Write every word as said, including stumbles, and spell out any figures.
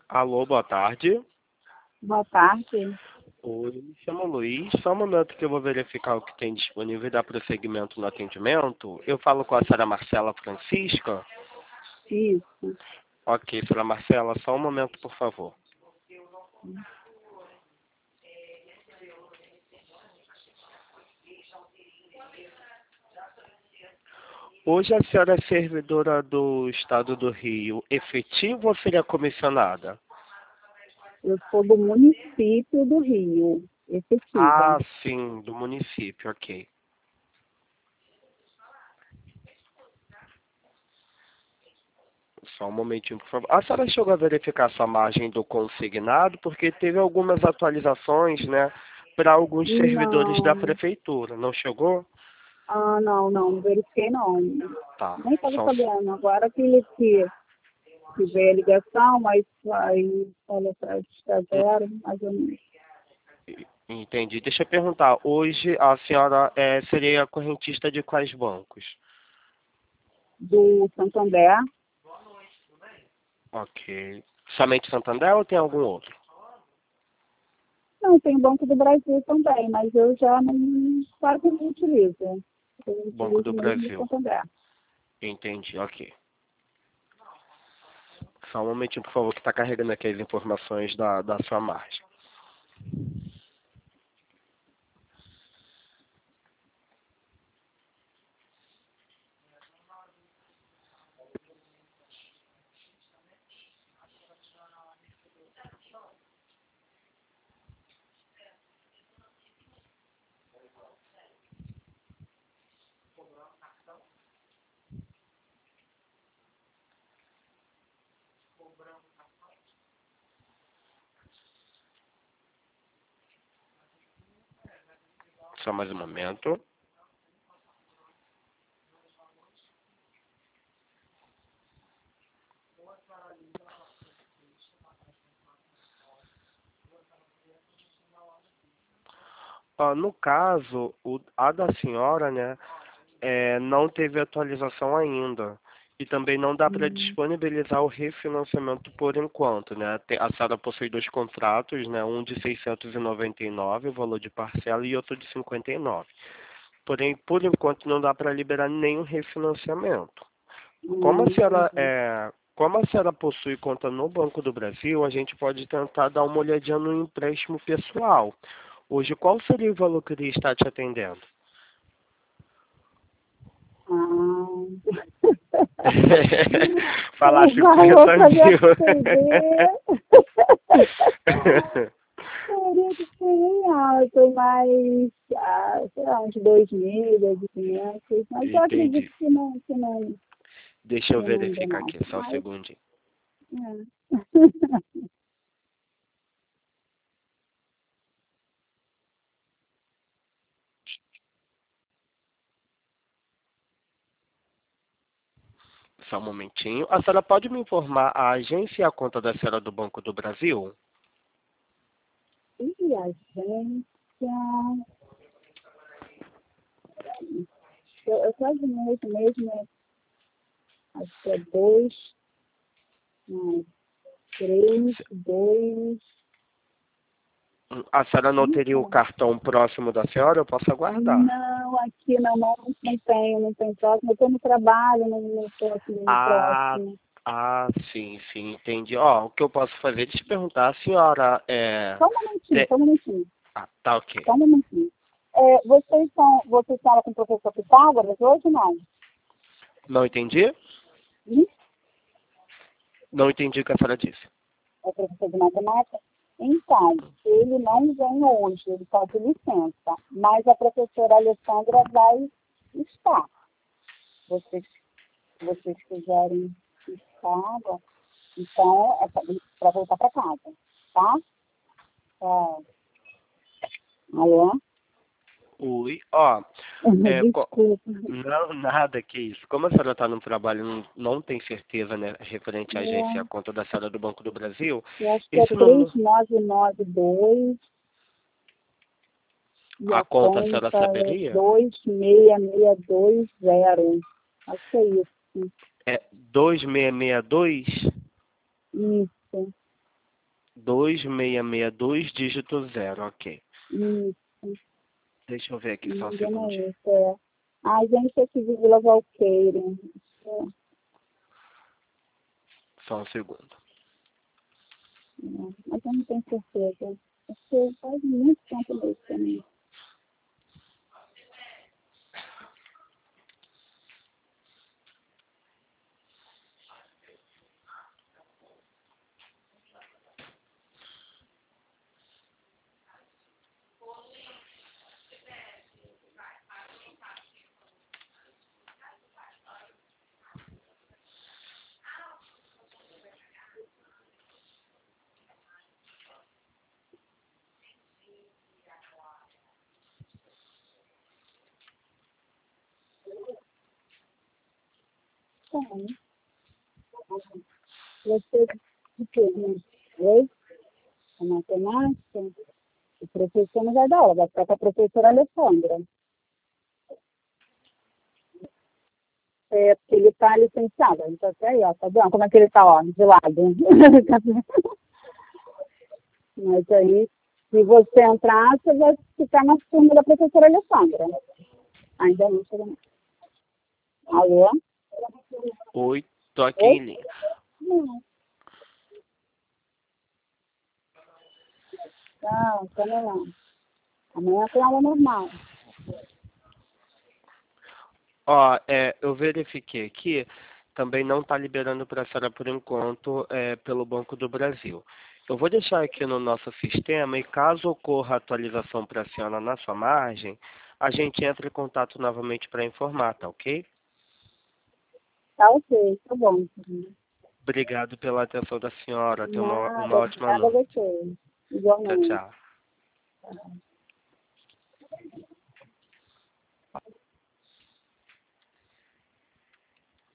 Alô, boa tarde. Boa tarde. Oi, me chamo Luiz. Só um momento que eu vou verificar o que tem disponível e dar prosseguimento no atendimento. Eu falo com a senhora Marcela Francisca. Isso. Ok, senhora Marcela, só um momento, por favor. Hoje a senhora é servidora do Estado do Rio, efetiva ou seria comissionada? Eu sou do município do Rio, efetiva. Ah, sim, do município, ok. Só um momentinho, por favor. A senhora chegou a verificar sua margem do consignado, porque teve algumas atualizações, né, para alguns servidores da Não. prefeitura. Não chegou? Ah, não, não, não verifiquei não. Tá. Nem estava Só, sabendo. Agora que, que, que veio a ligação, mas aí olha para está zero, mais ou menos. entendi. Deixa eu perguntar. Hoje a senhora é, seria correntista de quais bancos? Do Santander. Ok. Somente Santander ou tem algum outro? Não, tem o Banco do Brasil também, mas eu já não quase não utilizo. Eu Banco utilizo do mesmo o Brasil. Santander. Entendi, ok. Só um momentinho, por favor, que está carregando aqui as informações da, da sua margem. Só mais um momento. Ah, no caso, o, a da senhora, né, é, não teve atualização ainda. E também não dá para Hum. disponibilizar o refinanciamento por enquanto, né? Tem- A senhora possui dois contratos, né? Um de seiscentos e noventa e nove, o valor de parcela, e outro de cinquenta e nove. Porém, por enquanto não dá para liberar nenhum refinanciamento. Como a Hum, senhora entendi. é, como a senhora possui conta no Banco do Brasil, a gente pode tentar dar uma olhadinha no empréstimo pessoal. Hoje, qual seria o valor que ele está te atendendo? Ah. O Falasse valor cinquenta para me mil. atender teria que ser bem alto, mas ah, sei lá, uns dois mil, dois mil e quinhentos, mas eu acredito Entendi. que não, que não, Deixa eu que não dê verificar não. aqui, só um Mas, segundinho. é. Só um momentinho. A senhora pode me informar a agência e a conta da senhora do Banco do Brasil? E a agência, eu, eu quase mesmo, mesmo, é, acho que é dois, não, três, dois, A senhora não não teria o sei. cartão próximo da senhora? Eu posso aguardar. Não, aqui não, não, não tenho, não tenho próximo. Eu estou no trabalho, não não estou aqui no Ah, próximo. ah, sim, sim, entendi. Ó, o que eu posso fazer? Deixa eu perguntar. A senhora é... Só um momentinho, te- só um momentinho, Ah, tá ok. só um momentinho. É, vocês são, vocês falam com o professor Pitágoras hoje ou não? Não entendi? Hum? Não entendi o que a senhora disse. É professor de matemática? Então, ele não vem hoje, ele está de licença, mas a professora Alessandra vai estar. Vocês, se vocês quiserem estar, então é para voltar para casa, tá? É. Alô? Oi, ó, é, co- Desculpa. não, nada que isso. Como a senhora está no trabalho, não, não tem certeza, né, referente à agência e à É, conta da senhora do Banco do Brasil, eu acho que é esse número, três nove nove dois e a a conta a senhora conta é saberia? dois seis seis dois zero. Acho que é isso. É dois seis seis dois? Isso. dois seis seis dois, dígito zero, ok. Isso. Deixa eu ver aqui só um Não segundo. é isso, é. A gente aqui de Vila Valqueira. É. Só um segundo. É. Mas eu não tenho certeza. Porque faz muito tempo mesmo também. Então, você de quê, né? Oi? A matemática? O professor não vai dar aula, vai ficar com a professora Alessandra. É, porque ele está licenciado. Então, até aí, ó, tá vendo como é que ele está, ó, de lado. Mas aí, se você entrar, você vai ficar na turma da professora Alessandra. Ainda não chegou. Alô? Oi, tô aqui Oi? em linha. Não, não, também não. Amanhã tem aula normal. Ó, é, eu verifiquei aqui, também não está liberando para a senhora por enquanto é, pelo Banco do Brasil. Eu vou deixar aqui no nosso sistema e caso ocorra atualização para a senhora na sua margem, a gente entra em contato novamente para informar, tá ok? Tá ok, tá bom. Obrigado pela atenção da senhora. Tenha uma, uma Nada, ótima obrigada a noite. você. Tchau, Igualmente. tchau.